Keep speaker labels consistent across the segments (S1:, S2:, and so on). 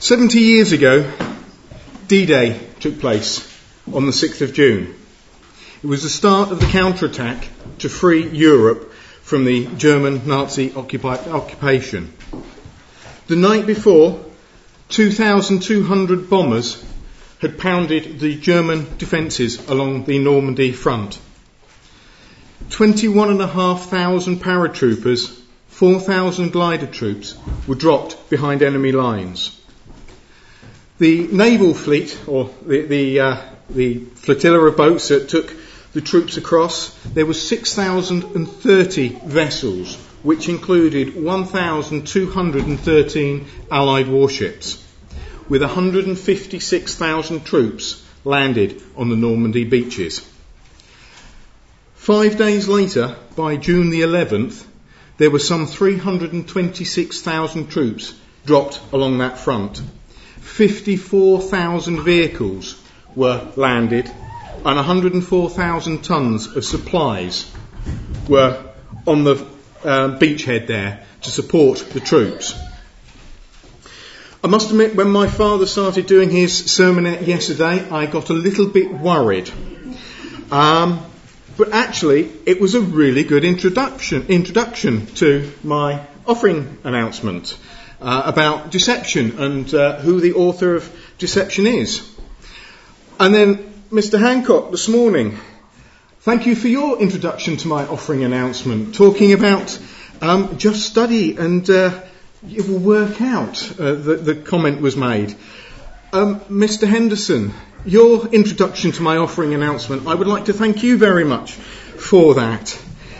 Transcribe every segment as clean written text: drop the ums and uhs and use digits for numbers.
S1: 70 years ago, D-Day took place on the 6th of June. It was the start of the counterattack to free Europe from the German Nazi occupation. The night before, 2,200 bombers had pounded the German defences along the Normandy front. 21,500 paratroopers, 4,000 glider troops were dropped behind enemy lines. The naval fleet, or the flotilla of boats that took the troops across, there were 6,030 vessels, which included 1,213 Allied warships, with 156,000 troops landed on the Normandy beaches. 5 days later, by June the 11th, there were some 326,000 troops dropped along that front. 54,000 vehicles were landed and 104,000 tons of supplies were on the beachhead there to support the troops. I must admit, when my father started doing his sermonette yesterday, I got a little bit worried. But actually, it was a really good introduction to my offering announcement about deception and who the author of deception is. And then, Mr. Hancock, this morning, thank you for your introduction to my offering announcement, talking about just study and it will work out, the comment was made. Mr. Henderson, your introduction to my offering announcement, I would like to thank you very much for that.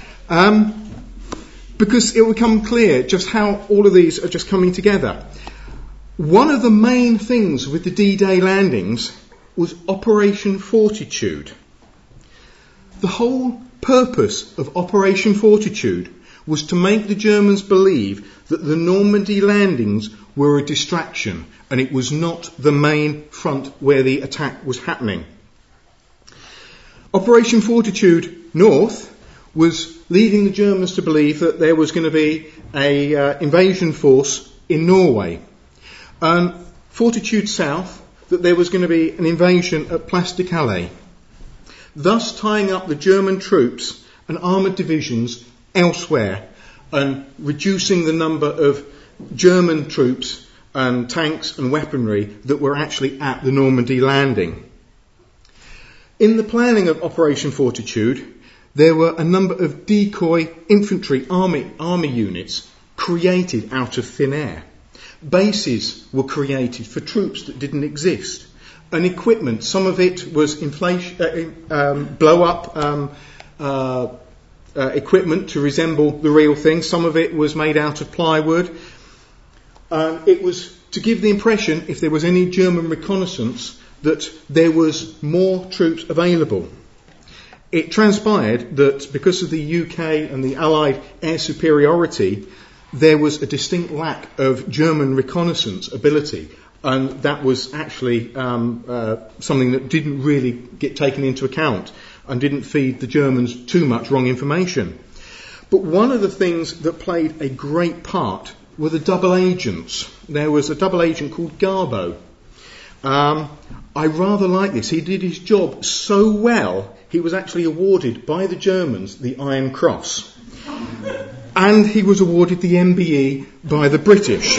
S1: Because it will become clear just how all of these are just coming together. One of the main things with the D-Day landings was Operation Fortitude. The whole purpose of Operation Fortitude was to make the Germans believe that the Normandy landings were a distraction and it was not the main front where the attack was happening. Operation Fortitude North was leading the Germans to believe that there was going to be an invasion force in Norway. Fortitude South, that there was going to be an invasion at Place de Calais, thus tying up the German troops and armoured divisions elsewhere and reducing the number of German troops and tanks and weaponry that were actually at the Normandy landing. In the planning of Operation Fortitude, there were a number of decoy infantry army units created out of thin air. Bases were created for troops that didn't exist. And equipment, some of it was blow-up equipment to resemble the real thing. Some of it was made out of plywood. It was to give the impression, if there was any German reconnaissance, that there was more troops available. It transpired that because of the UK and the Allied air superiority, there was a distinct lack of German reconnaissance ability, and that was actually something that didn't really get taken into account and didn't feed the Germans too much wrong information. But one of the things that played a great part were the double agents. There was a double agent called Garbo. I rather like this. He did his job so well, he was actually awarded by the Germans the Iron Cross. And he was awarded the MBE by the British.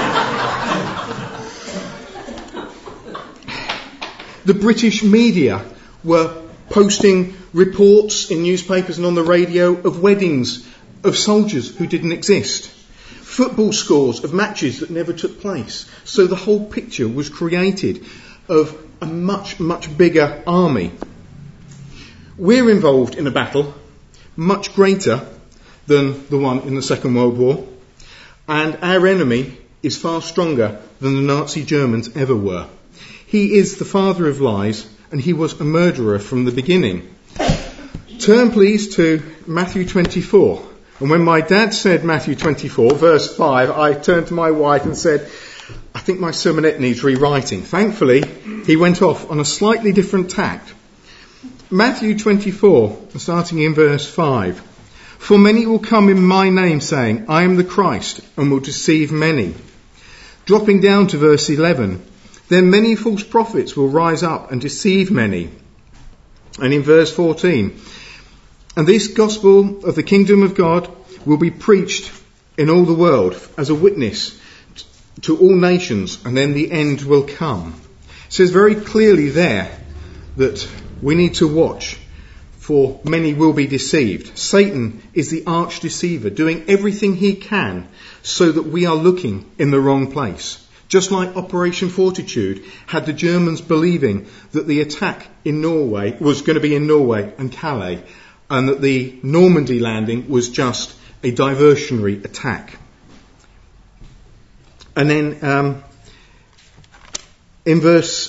S1: The British media were posting reports in newspapers and on the radio of weddings of soldiers who didn't exist. Football scores of matches that never took place. So the whole picture was created of a much, much bigger army. We're involved in a battle much greater than the one in the Second World War, and our enemy is far stronger than the Nazi Germans ever were. He is the father of lies, and he was a murderer from the beginning. Turn please to Matthew 24. And when my dad said Matthew 24, verse 5, I turned to my wife and said, I think my sermonette needs rewriting. Thankfully, he went off on a slightly different tack. Matthew 24, starting in verse 5. For many will come in my name saying, I am the Christ, and will deceive many. Dropping down to verse 11, then many false prophets will rise up and deceive many. And in verse 14, and this gospel of the kingdom of God will be preached in all the world as a witness to all nations, and then the end will come. It says very clearly there that we need to watch, for many will be deceived. Satan is the arch deceiver, doing everything he can so that we are looking in the wrong place. Just like Operation Fortitude had the Germans believing that the attack in Norway was going to be in Norway and Calais, and that the Normandy landing was just a diversionary attack. And then in verse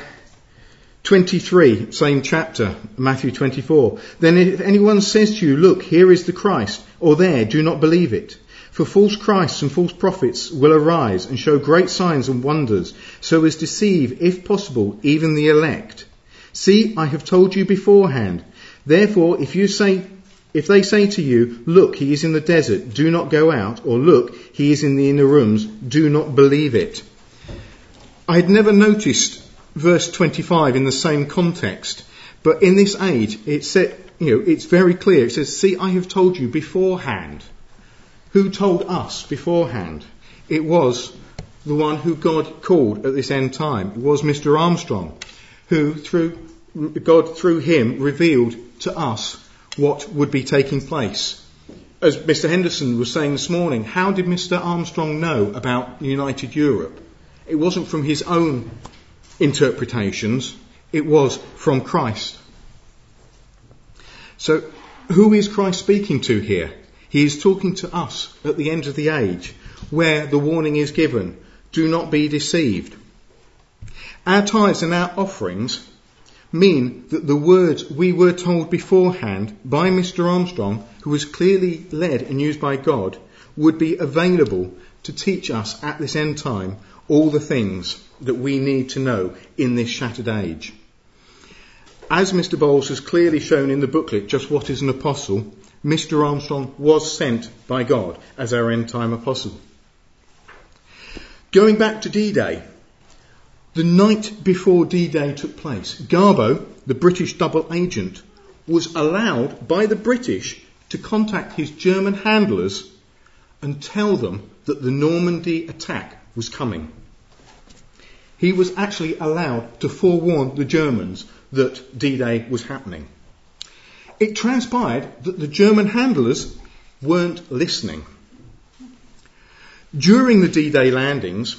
S1: 23, same chapter, Matthew 24, then if anyone says to you, look, here is the Christ, or there, do not believe it. For false Christs and false prophets will arise and show great signs and wonders, so as to deceive, if possible, even the elect. See, I have told you beforehand. Therefore, if they say to you, look, he is in the desert, do not go out, or look, he is in the inner rooms, do not believe it. I had never noticed verse 25 in the same context, but in this age, it's very clear. It says, see, I have told you beforehand. Who told us beforehand? It was the one who God called at this end time. It was Mr. Armstrong, who God through him revealed to us what would be taking place. As Mr. Henderson was saying this morning, how did Mr. Armstrong know about United Europe? It wasn't from his own interpretations, it was from Christ. So, who is Christ speaking to here? He is talking to us at the end of the age, where the warning is given, do not be deceived. Our tithes and our offerings mean that the words we were told beforehand by Mr. Armstrong, who was clearly led and used by God, would be available to teach us at this end time all the things that we need to know in this shattered age. As Mr. Bowles has clearly shown in the booklet, Just What is an Apostle, Mr. Armstrong was sent by God as our end time apostle. Going back to D-Day, the night before D-Day took place, Garbo, the British double agent, was allowed by the British to contact his German handlers and tell them that the Normandy attack was coming. He was actually allowed to forewarn the Germans that D-Day was happening. It transpired that the German handlers weren't listening. During the D-Day landings,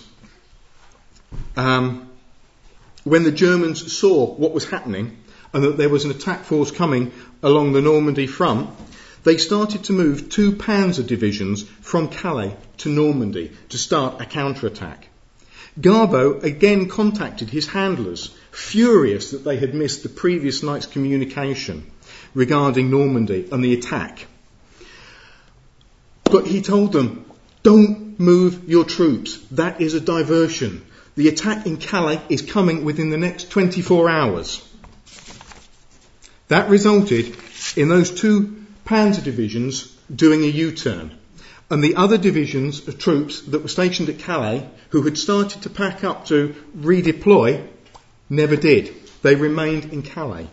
S1: when the Germans saw what was happening and that there was an attack force coming along the Normandy front, they started to move 2 Panzer divisions from Calais to Normandy to start a counterattack. Garbo again contacted his handlers, furious that they had missed the previous night's communication regarding Normandy and the attack. But he told them, don't move your troops. That is a diversion. The attack in Calais is coming within the next 24 hours. That resulted in those 2 Panzer divisions doing a U-turn. And the other divisions of troops that were stationed at Calais, who had started to pack up to redeploy, never did. They remained in Calais.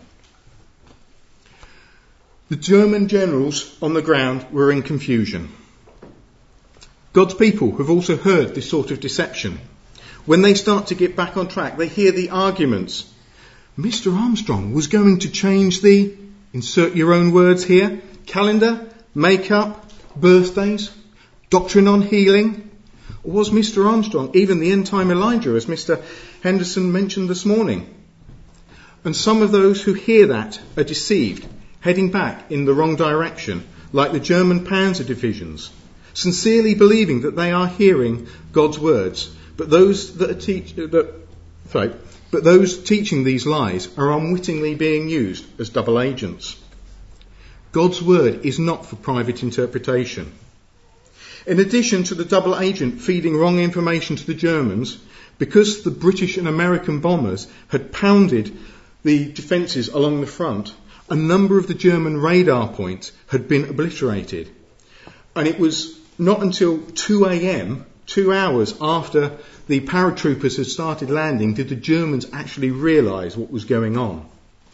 S1: The German generals on the ground were in confusion. God's people have also heard this sort of deception. When they start to get back on track, they hear the arguments. Mr. Armstrong was going to change the, insert your own words here, calendar, makeup, birthdays, doctrine on healing. Or was Mr. Armstrong even the end-time Elijah, as Mr. Henderson mentioned this morning? And some of those who hear that are deceived, heading back in the wrong direction, like the German Panzer divisions, sincerely believing that they are hearing God's words, but those teaching these lies are unwittingly being used as double agents. God's word is not for private interpretation. In addition to the double agent feeding wrong information to the Germans, because the British and American bombers had pounded the defences along the front, a number of the German radar points had been obliterated. And it was not until 2 a.m. 2 hours after the paratroopers had started landing, did the Germans actually realise what was going on.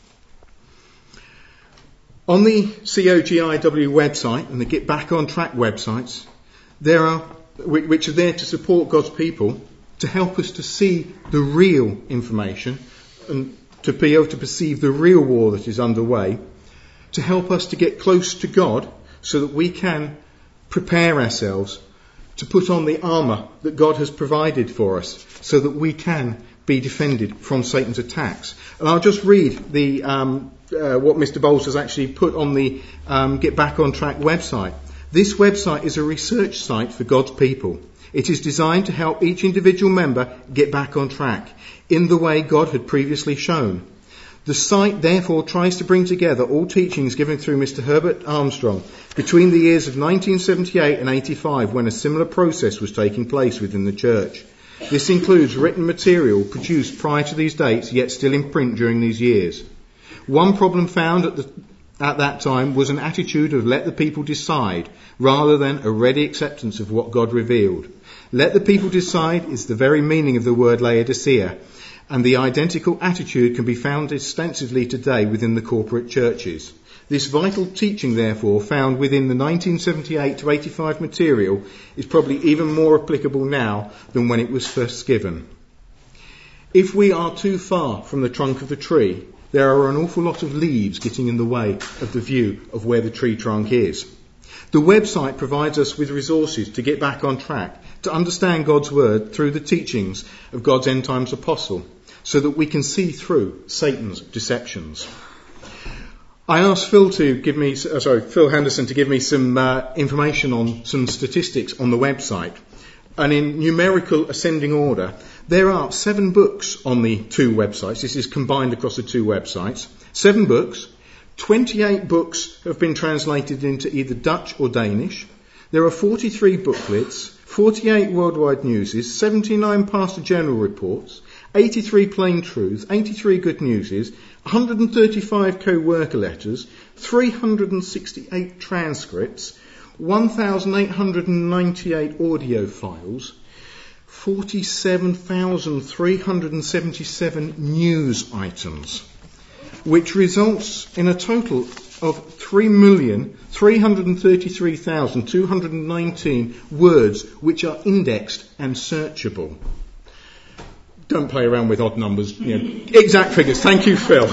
S1: On the COGIW website and the Get Back on Track websites, which are there to support God's people, to help us to see the real information and to be able to perceive the real war that is underway, to help us to get close to God so that we can prepare ourselves to put on the armour that God has provided for us so that we can be defended from Satan's attacks. And I'll just read what Mr. Bowles has actually put on the Get Back on Track website. This website is a research site for God's people. It is designed to help each individual member get back on track in the way God had previously shown. The site therefore tries to bring together all teachings given through Mr. Herbert Armstrong between the years of 1978 and 85, when a similar process was taking place within the church. This includes written material produced prior to these dates, yet still in print during these years. One problem found at that time was an attitude of let the people decide, rather than a ready acceptance of what God revealed. Let the people decide is the very meaning of the word Laodicea, and the identical attitude can be found extensively today within the corporate churches. This vital teaching, therefore, found within the 1978 to 85 material is probably even more applicable now than when it was first given. If we are too far from the trunk of the tree, there are an awful lot of leaves getting in the way of the view of where the tree trunk is. The website provides us with resources to get back on track, to understand God's word through the teachings of God's end times apostle, so that we can see through Satan's deceptions. I asked Phil Henderson to give me some information on some statistics on the website. And in numerical ascending order, there are 7 books on the 2 websites. This is combined across the 2 websites. 7 books. 28 books have been translated into either Dutch or Danish. There are 43 booklets, 48 worldwide newses, 79 pastor general reports, 83 plain truths, 83 good newses, 135 co-worker letters, 368 transcripts, 1,898 audio files, 47,377 news items, which results in a total of 3,333,219 words which are indexed and searchable. Don't play around with odd numbers, exact figures. Thank you, Phil.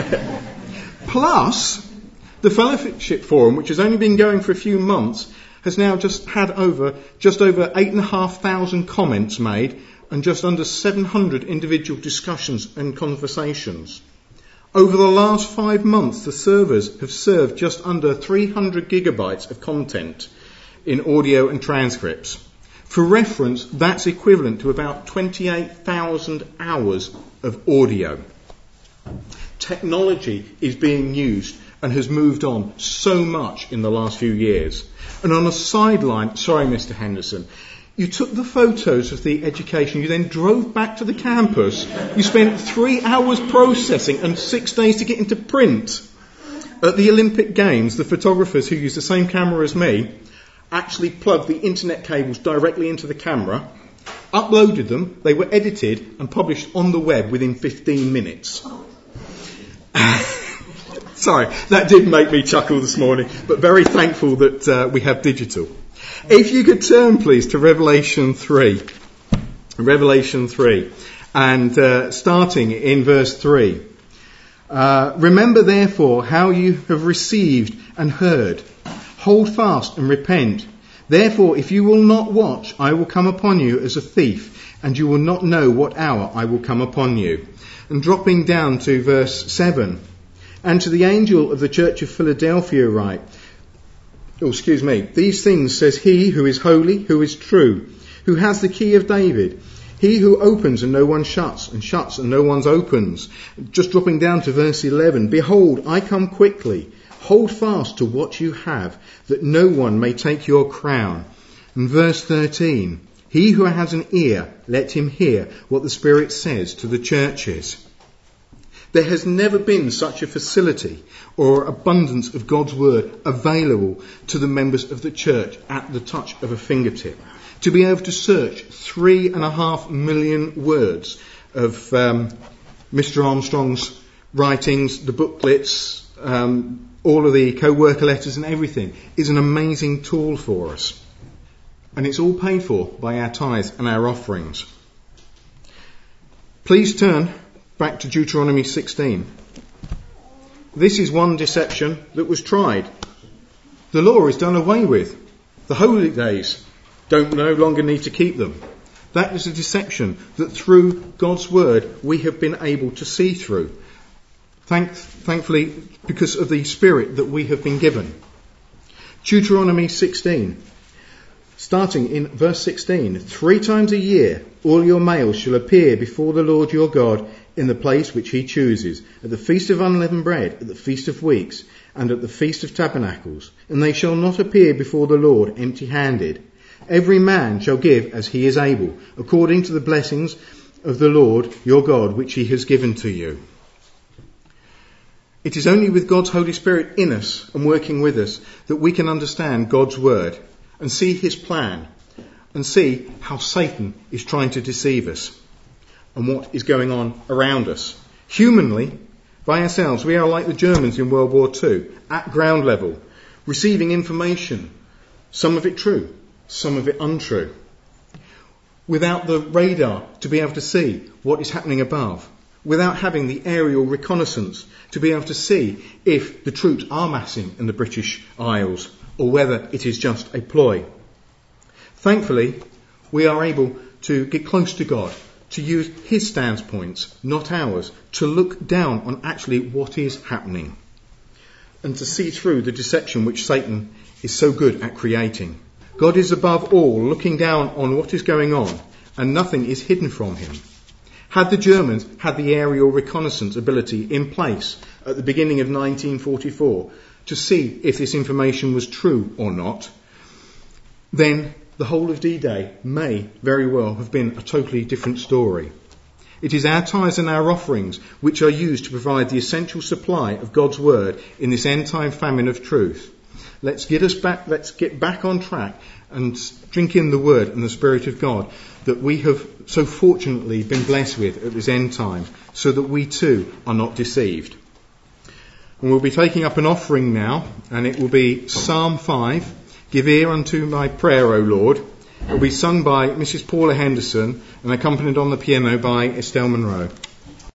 S1: Plus, the Fellowship Forum, which has only been going for a few months, has now just over 8,500 comments made and just under 700 individual discussions and conversations. Over the last 5 months, the servers have served just under 300 gigabytes of content in audio and transcripts. For reference, that's equivalent to about 28,000 hours of audio. Technology is being used and has moved on so much in the last few years. And on a sideline, sorry Mr. Henderson, you took the photos of the education, you then drove back to the campus, you spent 3 hours processing and 6 days to get into print. At the Olympic Games, the photographers who used the same camera as me actually plugged the internet cables directly into the camera, uploaded them, they were edited and published on the web within 15 minutes. Sorry, that did make me chuckle this morning, but very thankful that we have digital. If you could turn, please, to Revelation 3. Revelation 3, and starting in verse 3. Remember, therefore, how you have received and heard. Hold fast and repent. Therefore, if you will not watch, I will come upon you as a thief, and you will not know what hour I will come upon you. And dropping down to verse 7. And to the angel of the church of Philadelphia write, these things says he who is holy, who is true, who has the key of David, he who opens and no one shuts, and shuts and no one opens. Just dropping down to verse 11, behold, I come quickly. Hold fast to what you have, that no one may take your crown. And verse 13, he who has an ear, let him hear what the Spirit says to the churches. There has never been such a facility or abundance of God's word available to the members of the church at the touch of a fingertip. to be able to search 3.5 million words of Mr. Armstrong's writings, the booklets, all of the co-worker letters and everything is an amazing tool for us. And it's all paid for by our tithes and our offerings. Please turn back to Deuteronomy 16. This is one deception that was tried. The law is done away with. The holy days don't no longer need to keep them. That is a deception that through God's word we have been able to see through. Thankfully, because of the Spirit that we have been given. Deuteronomy 16, starting in verse 16. 3 times a year all your males shall appear before the Lord your God in the place which he chooses, at the feast of unleavened bread, at the feast of weeks, and at the feast of tabernacles. And they shall not appear before the Lord empty-handed. Every man shall give as he is able, according to the blessings of the Lord your God which he has given to you. It is only with God's Holy Spirit in us and working with us that we can understand God's word and see his plan and see how Satan is trying to deceive us and what is going on around us. Humanly, by ourselves, we are like the Germans in World War II, at ground level, receiving information, some of it true, some of it untrue, without the radar to be able to see what is happening above, without having the aerial reconnaissance to be able to see if the troops are massing in the British Isles or whether it is just a ploy. Thankfully, we are able to get close to God, to use his standpoints, not ours, to look down on actually what is happening and to see through the deception which Satan is so good at creating. God is above all, looking down on what is going on, and nothing is hidden from him. Had the Germans had the aerial reconnaissance ability in place at the beginning of 1944 to see if this information was true or not, then the whole of D-Day may very well have been a totally different story. It is our tithes and our offerings which are used to provide the essential supply of God's word in this end-time famine of truth. Let's get back on track and drink in the word and the Spirit of God that we have so fortunately been blessed with at this end time, so that we too are not deceived. And we'll be taking up an offering now, and it will be Psalm 5, Give ear unto my prayer, O Lord. It will be sung by Mrs. Paula Henderson and accompanied on the piano by Estelle Monroe.